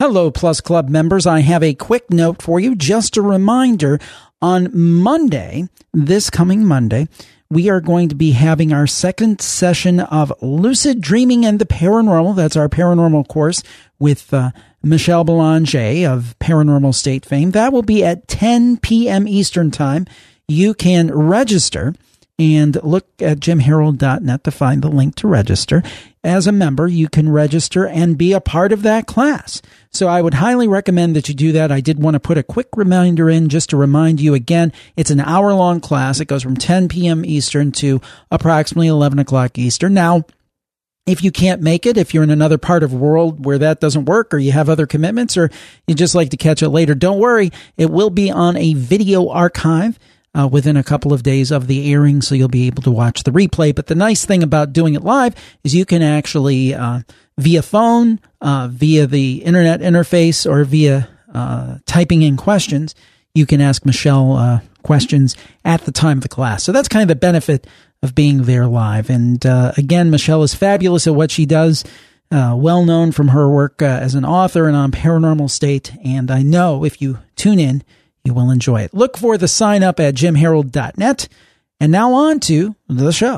Hello, Plus Club members. I have a quick note for you. Just a reminder, on Monday, this coming Monday, we are going to be having our second session of Lucid Dreaming and the Paranormal. That's our paranormal course with Michelle Belanger of Paranormal State fame. That will be at 10 p.m. Eastern Time. You can register and look at jimharold.net to find the link to register. As a member, you can register and be a part of that class. So I would highly recommend that you do that. I did want to put a quick reminder in just to remind you again, it's an hour-long class. It goes from 10 p.m. Eastern to approximately 11 o'clock Eastern. Now, if you can't make it, if you're in another part of the world where that doesn't work, or you have other commitments, or you just like to catch it later, don't worry. It will be on a video archive within a couple of days of the airing, so you'll be able to watch the replay. But the nice thing about doing it live is you can actually, via phone, via the internet interface, or via typing in questions, you can ask Michelle questions at the time of the class. So that's kind of the benefit of being there live. And again, Michelle is fabulous at what she does, well known from her work as an author and on Paranormal State. And I know if you tune in, you will enjoy it. Look for the sign up at jimharold.net. And now on to the show.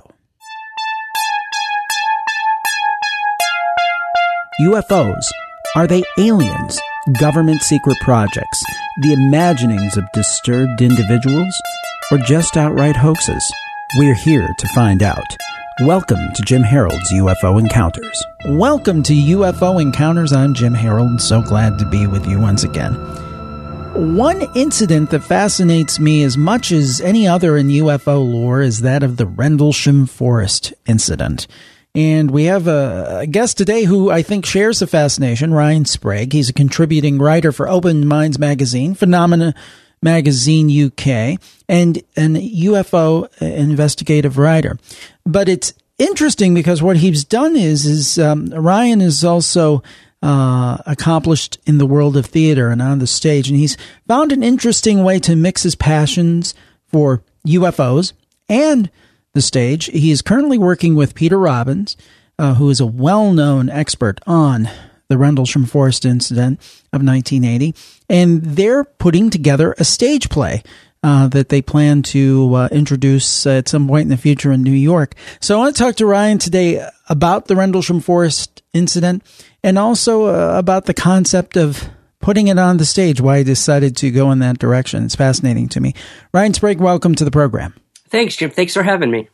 UFOs. Are they aliens, government secret projects, the imaginings of disturbed individuals, or just outright hoaxes? We're here to find out. Welcome to Jim Harold's UFO Encounters. Welcome to UFO Encounters. I'm Jim Harold, and so glad to be with you once again. One incident that fascinates me as much as any other in UFO lore is that of the Rendlesham Forest incident. And we have a guest today who I think shares the fascination, Ryan Sprague. He's a contributing writer for Open Minds Magazine, Phenomena Magazine UK, and an UFO investigative writer. But it's interesting because what he's done is Ryan is also accomplished in the world of theater and on the stage, and he's found an interesting way to mix his passions for UFOs and the stage. He is currently working with Peter Robbins, who is a well-known expert on the Rendlesham Forest incident of 1980, and they're putting together a stage play that they plan to introduce at some point in the future in New York. So I want to talk to Ryan today about the Rendlesham Forest incident, and also about the concept of putting it on the stage, why he decided to go in that direction. It's fascinating to me. Ryan Sprague, welcome to the program. Thanks, Jim. Thanks for having me.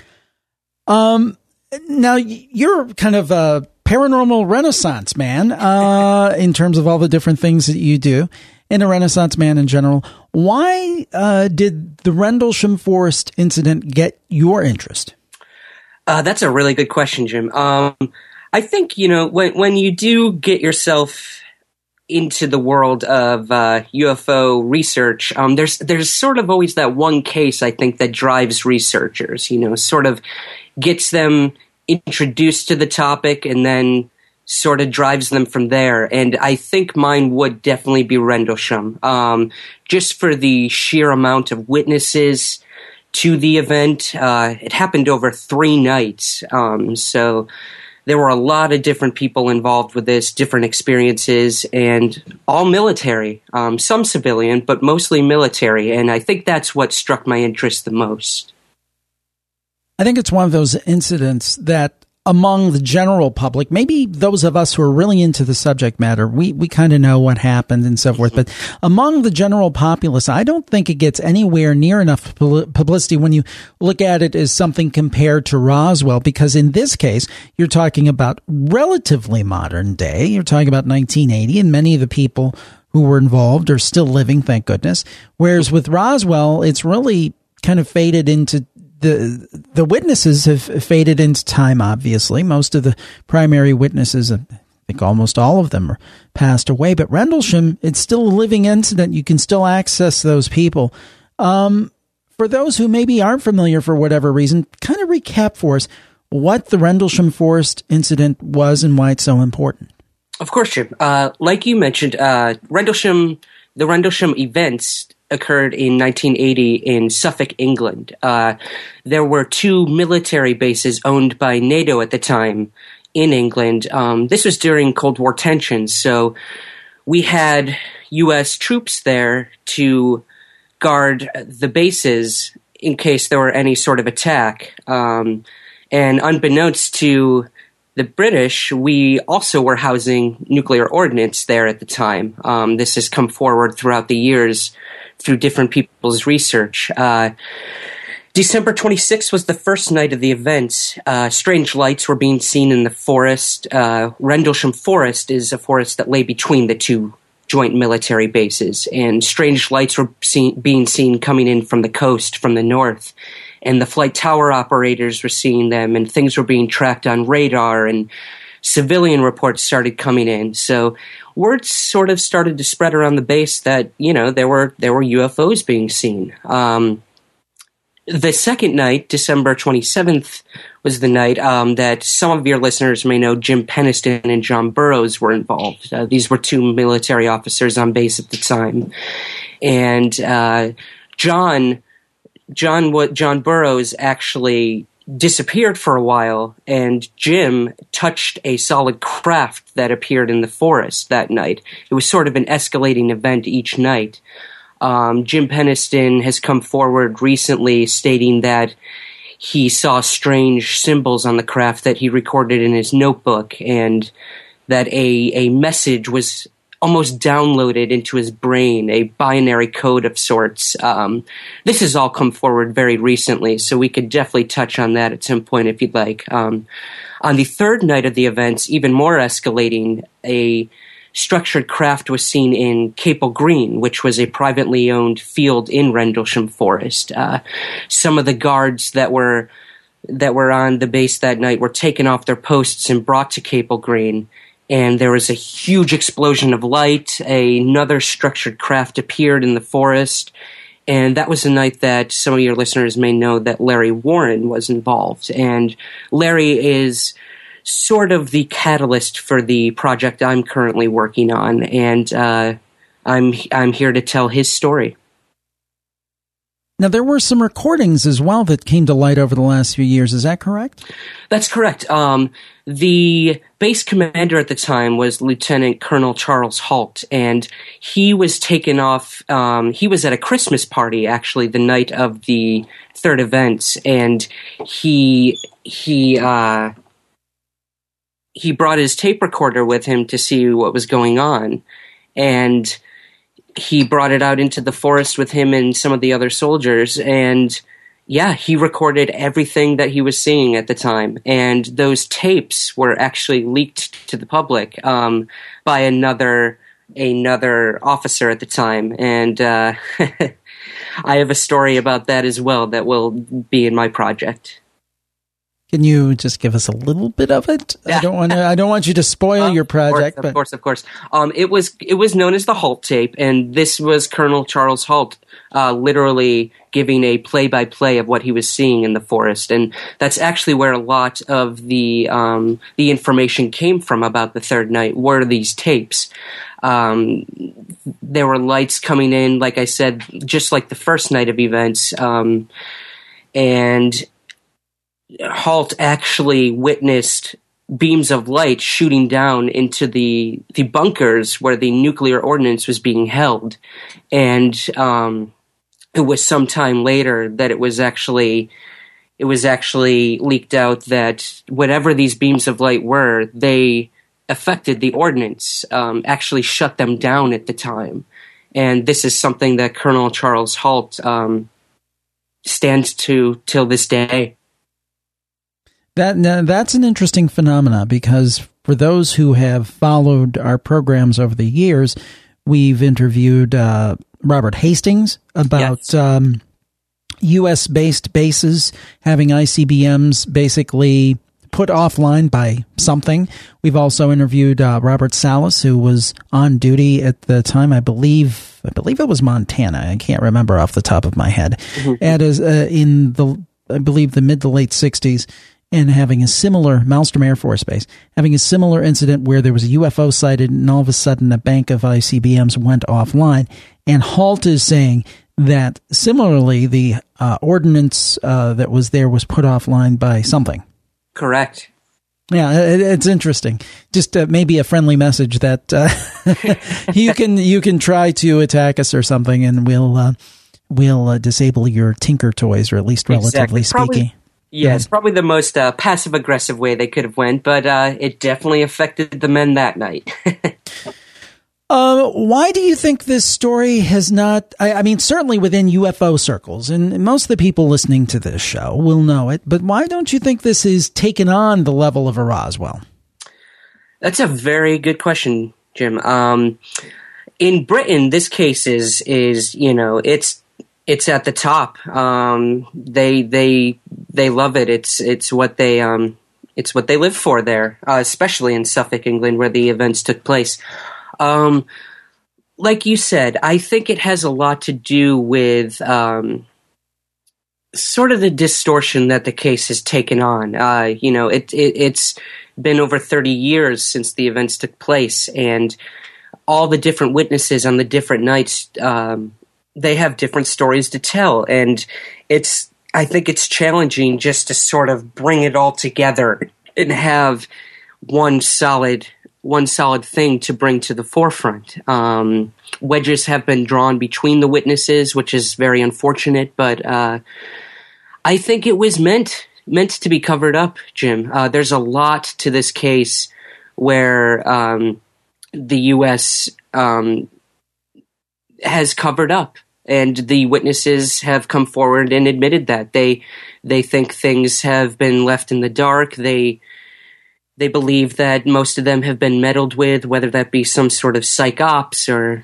Now, you're kind of a paranormal renaissance man in terms of all the different things that you do, and a renaissance man in general. Why did the Rendlesham Forest incident get your interest? That's a really good question, Jim. I think, when you do get yourself into the world of UFO research, there's sort of always that one case, I think, that drives researchers, sort of gets them introduced to the topic and then sort of drives them from there. And I think mine would definitely be Rendlesham, just for the sheer amount of witnesses to the event. It happened over 3 nights, so there were a lot of different people involved with this, different experiences, and all military, some civilian, but mostly military. And I think that's what struck my interest the most. I think it's one of those incidents that among the general public, maybe those of us who are really into the subject matter, we kind of know what happened and so forth. But among the general populace, I don't think it gets anywhere near enough publicity when you look at it as something compared to Roswell, because in this case, you're talking about relatively modern day. You're talking about 1980, and many of the people who were involved are still living, thank goodness. Whereas with Roswell, it's really kind of faded into the witnesses have faded into time, obviously. Most of the primary witnesses, I think almost all of them, are passed away. But Rendlesham, it's still a living incident. You can still access those people. For those who maybe aren't familiar for whatever reason, kind of recap for us what the Rendlesham Forest incident was and why it's so important. Of course, Jim. Like you mentioned, the Rendlesham events occurred in 1980 in Suffolk, England. There were 2 military bases owned by NATO at the time in England. This was during Cold War tensions, so we had U.S. troops there to guard the bases in case there were any sort of attack. And unbeknownst to the British, we also were housing nuclear ordnance there at the time. This has come forward throughout the years through different people's research. December 26th was the first night of the event. Strange lights were being seen in the forest. Rendlesham Forest is a forest that lay between the two joint military bases, and strange lights were being seen coming in from the coast, from the north. And the flight tower operators were seeing them, and things were being tracked on radar, and civilian reports started coming in. So word sort of started to spread around the base that, there were UFOs being seen. The second night, December 27th, was the night that some of your listeners may know Jim Penniston and John Burroughs were involved. These were two military officers on base at the time. And John Burroughs actually disappeared for a while, and Jim touched a solid craft that appeared in the forest that night. It was sort of an escalating event each night. Jim Penniston has come forward recently stating that he saw strange symbols on the craft that he recorded in his notebook, and that a message was almost downloaded into his brain, a binary code of sorts. This has all come forward very recently, so we could definitely touch on that at some point if you'd like. On the third night of the events, even more escalating, a structured craft was seen in Capel Green, which was a privately owned field in Rendlesham Forest. Some of the guards that were on the base that night were taken off their posts and brought to Capel Green, and there was a huge explosion of light. Another structured craft appeared in the forest, and that was the night that some of your listeners may know that Larry Warren was involved. And Larry is sort of the catalyst for the project I'm currently working on, and I'm here to tell his story. Now, there were some recordings as well that came to light over the last few years. Is that correct? That's correct. The base commander at the time was Lieutenant Colonel Charles Halt, and he was taken off. He was at a Christmas party, actually, the night of the third event, and he brought his tape recorder with him to see what was going on, and he brought it out into the forest with him and some of the other soldiers, and he recorded everything that he was seeing at the time. And those tapes were actually leaked to the public by another officer at the time, and I have a story about that as well that will be in my project. Can you just give us a little bit of it? Yeah. I don't want you to spoil your project. Of course. It was known as the Halt tape, and this was Colonel Charles Halt literally giving a play-by-play of what he was seeing in the forest, and that's actually where a lot of the information came from about the third night. Were these tapes? There were lights coming in, like I said, just like the first night of events, and Halt actually witnessed beams of light shooting down into the bunkers where the nuclear ordnance was being held. And it was some time later that it was actually leaked out that whatever these beams of light were, they affected the ordnance, actually shut them down at the time. And this is something that Colonel Charles Halt stands to till this day. That's an interesting phenomena, because for those who have followed our programs over the years, we've interviewed Robert Hastings about U.S.-based bases having ICBMs basically put offline by something. We've also interviewed Robert Salas, who was on duty at the time. I believe it was Montana. I can't remember off the top of my head. Mm-hmm. In the mid to late 60s. And having a similar, Malmstrom Air Force Base, having a similar incident where there was a UFO sighted and all of a sudden a bank of ICBMs went offline. And Halt is saying that similarly the ordnance that was there was put offline by something. Correct. Yeah, it's interesting. Just maybe a friendly message that you can try to attack us or something, and we'll disable your Tinker toys, or at least relatively speaking. It's probably the most passive aggressive way they could have went, but it definitely affected the men that night. Why do you think this story has not, I mean, certainly within UFO circles, and most of the people listening to this show will know it, but why don't you think this has taken on the level of a Roswell? That's a very good question, Jim. In Britain, this case is it's at the top. They love it. It's what they live for there, especially in Suffolk, England, where the events took place. Like you said, I think it has a lot to do with sort of the distortion that the case has taken on. It's been over 30 years since the events took place, and all the different witnesses on the different nights, they have different stories to tell, and I think it's challenging just to sort of bring it all together and have one solid thing to bring to the forefront. Wedges have been drawn between the witnesses, which is very unfortunate, but I think it was meant to be covered up, Jim. There's a lot to this case where the U.S. Has covered up, and the witnesses have come forward and admitted that they think things have been left in the dark. They believe that most of them have been meddled with, whether that be some sort of psych ops or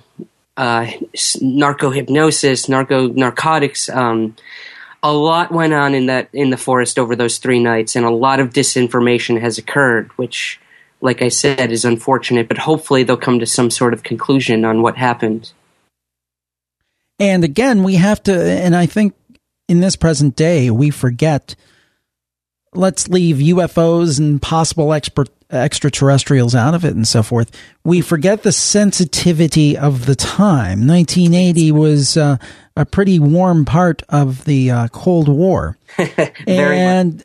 narco-hypnosis, narcotics. A lot went on in the forest over those 3 nights, and a lot of disinformation has occurred, which, like I said, is unfortunate. But hopefully they'll come to some sort of conclusion on what happened. And again, we have to, and I think in this present day, we forget. Let's leave UFOs and possible extraterrestrials out of it and so forth. We forget the sensitivity of the time. 1980 was a pretty warm part of the Cold War. and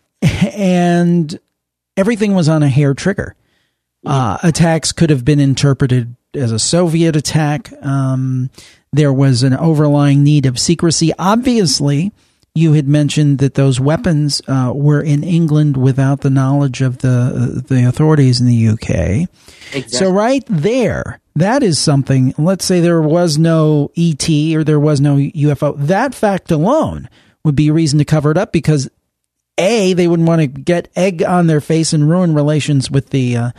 everything was on a hair trigger. Attacks could have been interpreted as a Soviet attack. There was an overlying need of secrecy. Obviously, you had mentioned that those weapons were in England without the knowledge of the authorities in the UK. Exactly. So right there, that is something. Let's say there was no ET or there was no UFO. That fact alone would be a reason to cover it up, because A, they wouldn't want to get egg on their face and ruin relations with the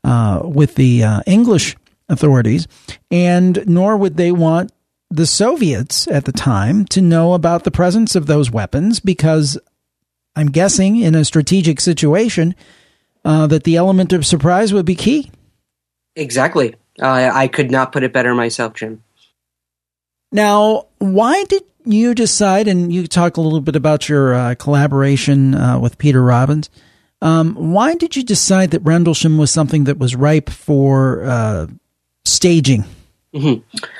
English authorities, and nor would they want the Soviets at the time to know about the presence of those weapons, because I'm guessing in a strategic situation that the element of surprise would be key. Exactly. I could not put it better myself, Jim. Now, why did you decide, and you talk a little bit about your collaboration with Peter Robbins, why did you decide that Rendlesham was something that was ripe for staging? Mm-hmm.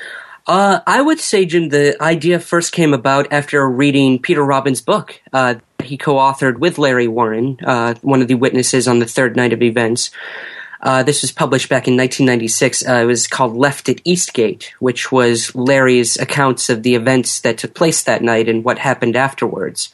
I would say, Jim, the idea first came about after reading Peter Robbins' book. He co-authored with Larry Warren, one of the witnesses on the third night of events. This was published back in 1996. It was called Left at Eastgate, which was Larry's accounts of the events that took place that night and what happened afterwards.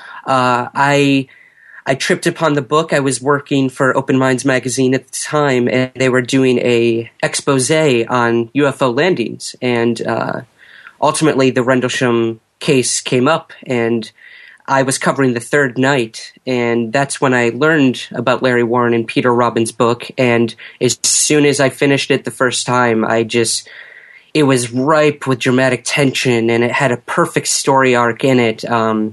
I tripped upon the book. I was working for Open Minds magazine at the time, and they were doing a expose on UFO landings. And ultimately, the Rendlesham case came up, and I was covering the third night. And that's when I learned about Larry Warren and Peter Robbins' book. And as soon as I finished it the first time, it was ripe with dramatic tension, and it had a perfect story arc in it.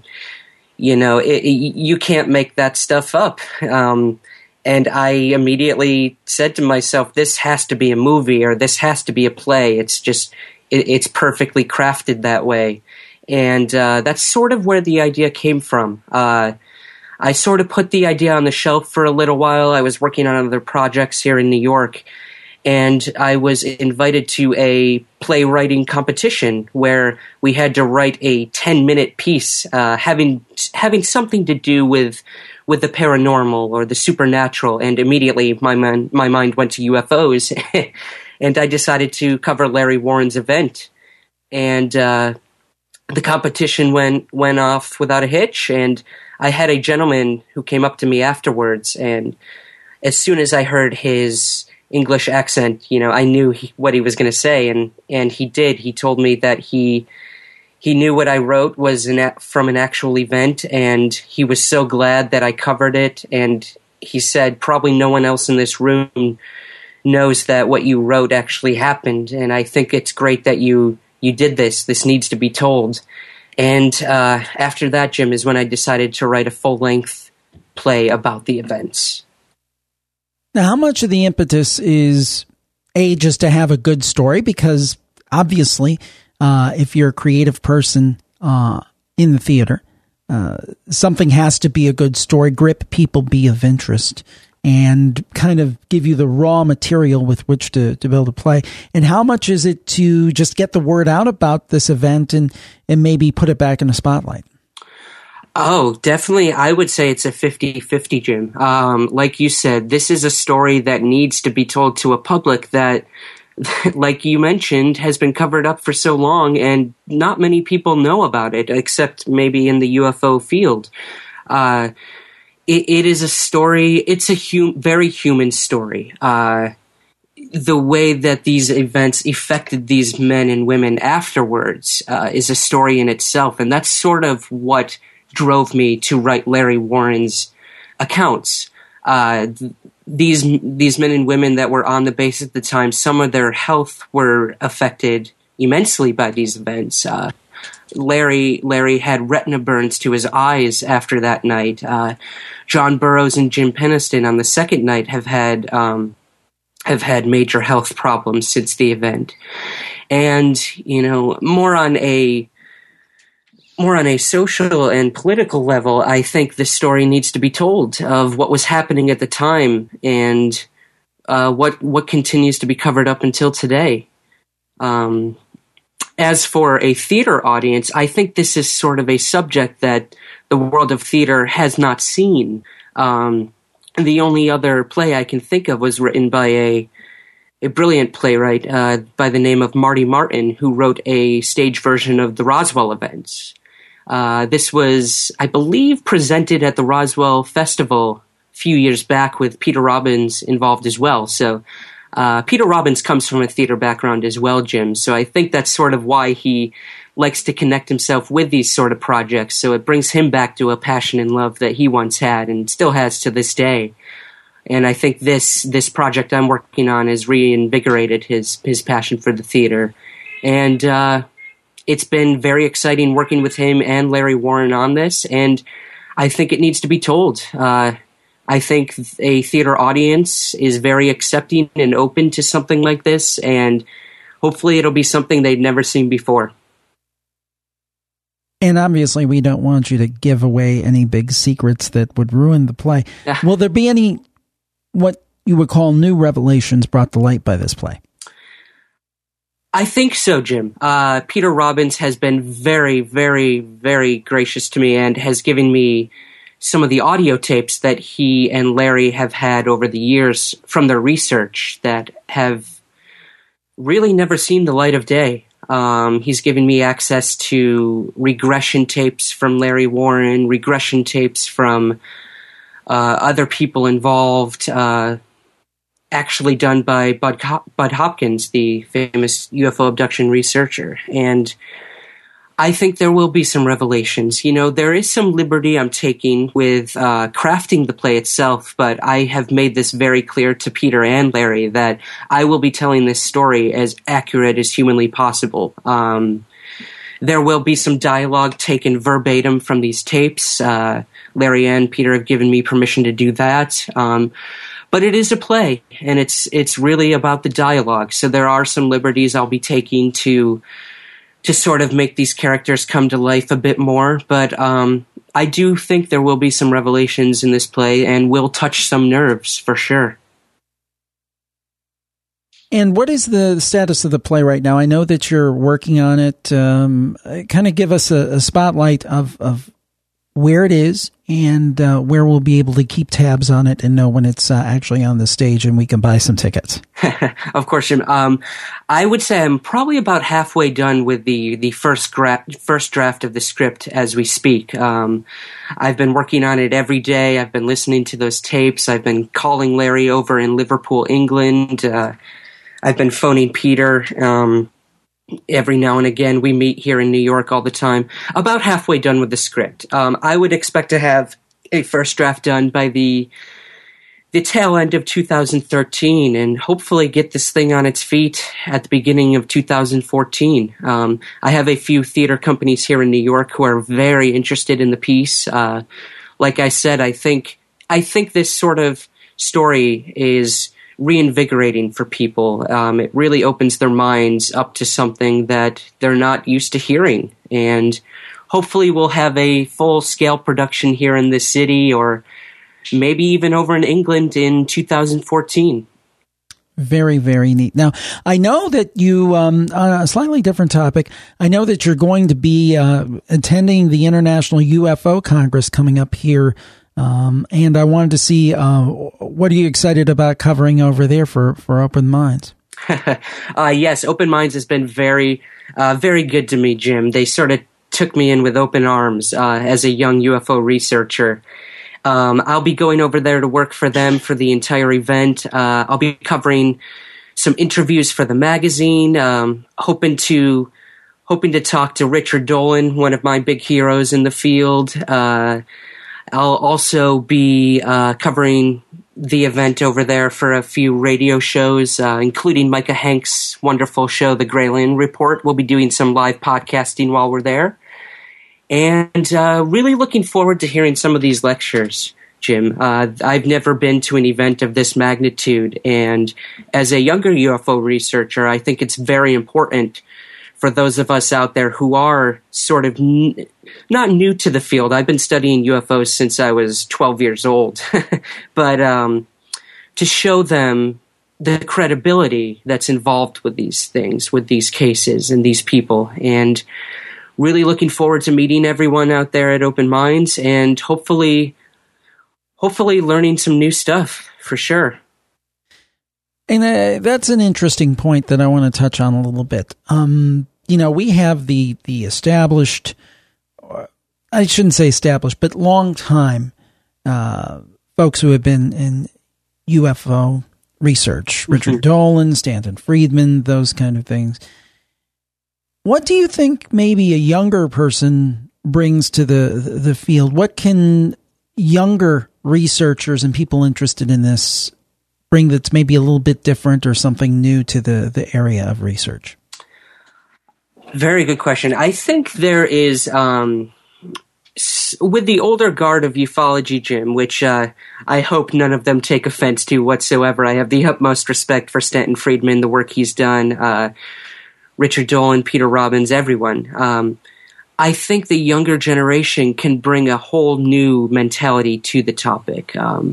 You can't make that stuff up. And I immediately said to myself, this has to be a movie, or this has to be a play. It's perfectly crafted that way. And that's sort of where the idea came from. I sort of put the idea on the shelf for a little while. I was working on other projects here in New York. and I was invited to a playwriting competition where we had to write a 10-minute piece having something to do with the paranormal or the supernatural, and immediately my mind went to UFOs, and I decided to cover Larry Warren's event. And the competition went off without a hitch, and I had a gentleman who came up to me afterwards, and as soon as I heard his English accent, I knew what he was going to say, and he did. He told me that he knew what I wrote was from an actual event, and he was so glad that I covered it, and he said probably no one else in this room knows that what you wrote actually happened, and I think it's great that you did this. This needs to be told. And after that, Jim, is when I decided to write a full-length play about the events. Now, how much of the impetus is, just to have a good story? Because obviously, if you're a creative person in the theater, something has to be a good story, grip people, be of interest, and kind of give you the raw material with which to build a play. And how much is it to just get the word out about this event and maybe put it back in the spotlight? Oh, definitely. I would say it's a 50-50, Jim. Like you said, this is a story that needs to be told to a public that, like you mentioned, has been covered up for so long, and not many people know about it, except maybe in the UFO field. It is a story. It's a very human story. The way that these events affected these men and women afterwards is a story in itself, and that's sort of what drove me to write Larry Warren's accounts. These men and women that were on the base at the time, some of their health were affected immensely by these events. Larry had retina burns to his eyes after that night. John Burroughs and Jim Penniston on the second night have had major health problems since the event. And, more on a social and political level, I think the story needs to be told of what was happening at the time and what continues to be covered up until today. As for a theater audience, I think this is sort of a subject that the world of theater has not seen. The only other play I can think of was written by a brilliant playwright by the name of Marty Martin, who wrote a stage version of the Roswell events. This was, I believe, presented at the Roswell Festival a few years back with Peter Robbins involved as well. So Peter Robbins comes from a theater background as well, Jim. So I think that's sort of why he likes to connect himself with these sort of projects. So it brings him back to a passion and love that he once had and still has to this day. And I think this project I'm working on has reinvigorated his passion for the theater. And it's been very exciting working with him and Larry Warren on this, and I think it needs to be told. I think a theater audience is very accepting and open to something like this, and hopefully it'll be something they'd never seen before. And obviously we don't want you to give away any big secrets that would ruin the play. Will there be any, what you would call, new revelations brought to light by this play? I think so, Jim. Peter Robbins has been very, very, very gracious to me and has given me some of the audio tapes that he and Larry have had over the years from their research that have really never seen the light of day. He's given me access to regression tapes from Larry Warren, regression tapes from other people involved, actually done by Bud Hopkins, the famous UFO abduction researcher. And I think there will be some revelations. There is some liberty I'm taking with crafting the play itself, but I have made this very clear to Peter and Larry that I will be telling this story as accurate as humanly possible. There will be some dialogue taken verbatim from these tapes. Larry and Peter have given me permission to do that. But it is a play, and it's really about the dialogue. So there are some liberties I'll be taking to sort of make these characters come to life a bit more. But I do think there will be some revelations in this play, and will touch some nerves for sure. And what is the status of the play right now? I know that you're working on it. Kind of give us a spotlight of where it is and where we'll be able to keep tabs on it and know when it's actually on the stage and we can buy some tickets. Of course, Jim. I would say I'm probably about halfway done with the first draft of the script as we speak. I've been working on it every day. I've been listening to those tapes. I've been calling Larry over in Liverpool, England. I've been phoning Peter every now and again. We meet here in New York all the time. About halfway done with the script. I would expect to have a first draft done by the tail end of 2013 and hopefully get this thing on its feet at the beginning of 2014. I have a few theater companies here in New York who are very interested in the piece. Like I said, I think this sort of story is reinvigorating for people. It really opens their minds up to something that they're not used to hearing. And hopefully we'll have a full-scale production here in this city or maybe even over in England in 2014. Very, very neat. Now, I know that you, on a slightly different topic, I know that you're going to be attending the International UFO Congress coming up here. And I wanted to see what are you excited about covering over there for Open Minds? Yes, Open Minds has been very, very good to me, Jim. They sort of took me in with open arms as a young UFO researcher. I'll be going over there to work for them for the entire event. I'll be covering some interviews for the magazine, hoping to talk to Richard Dolan, one of my big heroes in the field. I'll also be covering the event over there for a few radio shows, including Micah Hanks' wonderful show, The Grayland Report. We'll be doing some live podcasting while we're there. And really looking forward to hearing some of these lectures, Jim. I've never been to an event of this magnitude, and as a younger UFO researcher, I think it's very important for those of us out there who are sort of not new to the field. I've been studying UFOs since I was 12 years old, but to show them the credibility that's involved with these things, with these cases and these people, and really looking forward to meeting everyone out there at Open Minds and hopefully learning some new stuff for sure. And that's an interesting point that I want to touch on a little bit. We have the established, I shouldn't say established, but long time folks who have been in UFO research, Richard Dolan, Stanton Friedman, those kind of things. What do you think maybe a younger person brings to the field? What can younger researchers and people interested in this bring that's maybe a little bit different or something new to the area of research? Very good question. I think there is, with the older guard of ufology, Jim, which I hope none of them take offense to whatsoever. I have the utmost respect for Stanton Friedman, the work he's done, Richard Dolan, Peter Robbins, everyone. I think the younger generation can bring a whole new mentality to the topic. For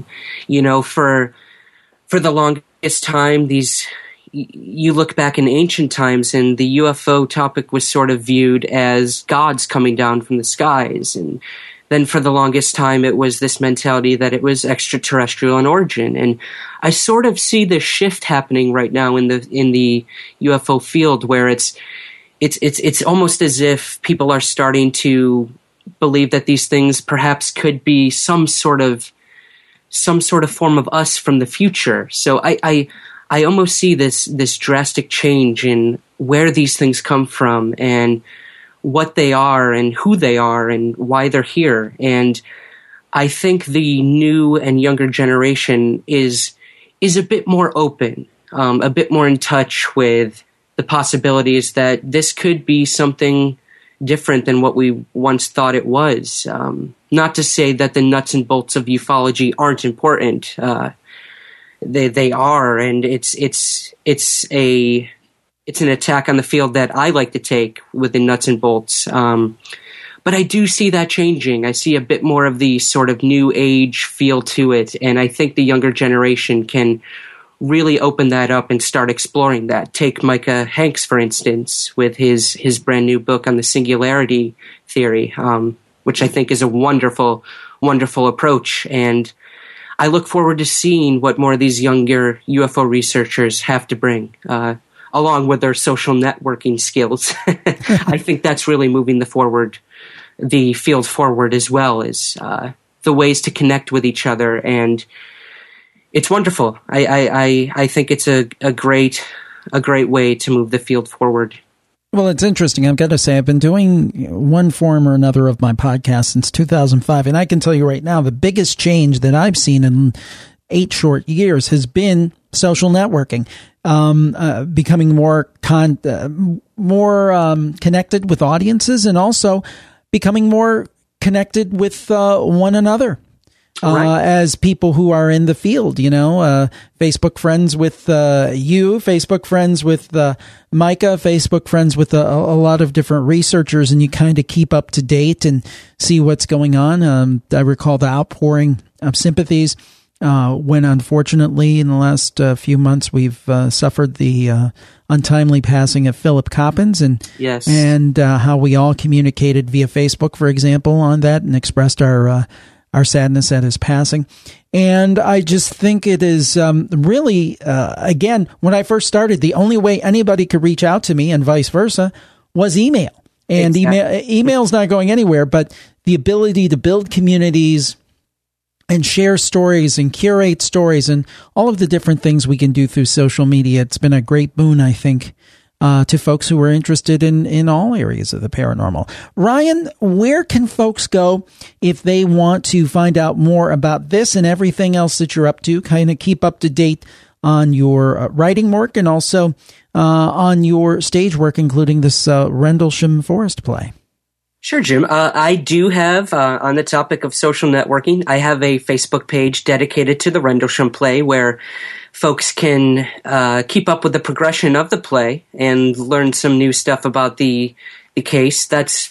the longest time, you look back in ancient times and the UFO topic was sort of viewed as gods coming down from the skies. And then for the longest time, it was this mentality that it was extraterrestrial in origin. And I sort of see this shift happening right now in the UFO field where it's almost as if people are starting to believe that these things perhaps could be some sort of form of us from the future. So I almost see this drastic change in where these things come from and what they are and who they are and why they're here. And I think the new and younger generation is a bit more open, a bit more in touch with the possibilities that this could be something different than what we once thought it was. Not to say that the nuts and bolts of ufology aren't important. They are, and it's an attack on the field that I like to take with the nuts and bolts. But I do see that changing. I see a bit more of the sort of new age feel to it, and I think the younger generation can really open that up and start exploring that. Take Micah Hanks, for instance, with his brand new book on the singularity theory, which I think is a wonderful, wonderful approach. And I look forward to seeing what more of these younger UFO researchers have to bring, along with their social networking skills. I think that's really moving the field forward, as well as the ways to connect with each other. And it's wonderful. I think it's a great way to move the field forward. Well, it's interesting. I've got to say, I've been doing one form or another of my podcast since 2005, and I can tell you right now, the biggest change that I've seen in 8 short years has been social networking, becoming more connected with audiences, and also becoming more connected with one another. Right. As people who are in the field, Facebook friends with you, Facebook friends with Micah, Facebook friends with a lot of different researchers, and you kind of keep up to date and see what's going on. I recall the outpouring of sympathies when, unfortunately, in the last few months, we've suffered the untimely passing of Philip Coppens, and how we all communicated via Facebook, for example, on that, and expressed our sadness at his passing. And I just think it is really, again, when I first started, the only way anybody could reach out to me, and vice versa, was email. And email's not going anywhere, but the ability to build communities and share stories and curate stories and all of the different things we can do through social media, it's been a great boon, I think, to folks who are interested in all areas of the paranormal. Ryan, where can folks go if they want to find out more about this and everything else that you're up to, kind of keep up to date on your writing work and also on your stage work, including this Rendlesham Forest play? Sure, Jim. I do have, on the topic of social networking, I have a Facebook page dedicated to the Rendlesham play where folks can keep up with the progression of the play and learn some new stuff about the case. That's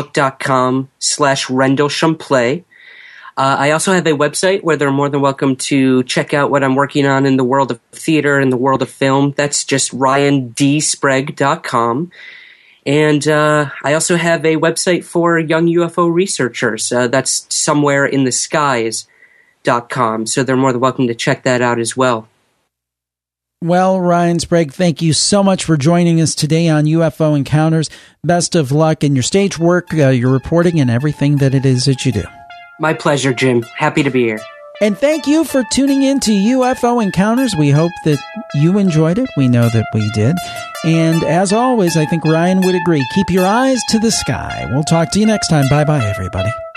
facebook.com/Rendlesham play. I also have a website where they're more than welcome to check out what I'm working on in the world of theater and the world of film. That's just ryandsprague.com. And I also have a website for young UFO researchers. That's somewhereintheskies.com. So they're more than welcome to check that out as well. Well, Ryan Sprague, thank you so much for joining us today on UFO Encounters. Best of luck in your stage work, your reporting, and everything that it is that you do. My pleasure, Jim. Happy to be here. And thank you for tuning in to UFO Encounters. We hope that you enjoyed it. We know that we did. And as always, I think Ryan would agree, keep your eyes to the sky. We'll talk to you next time. Bye-bye, everybody.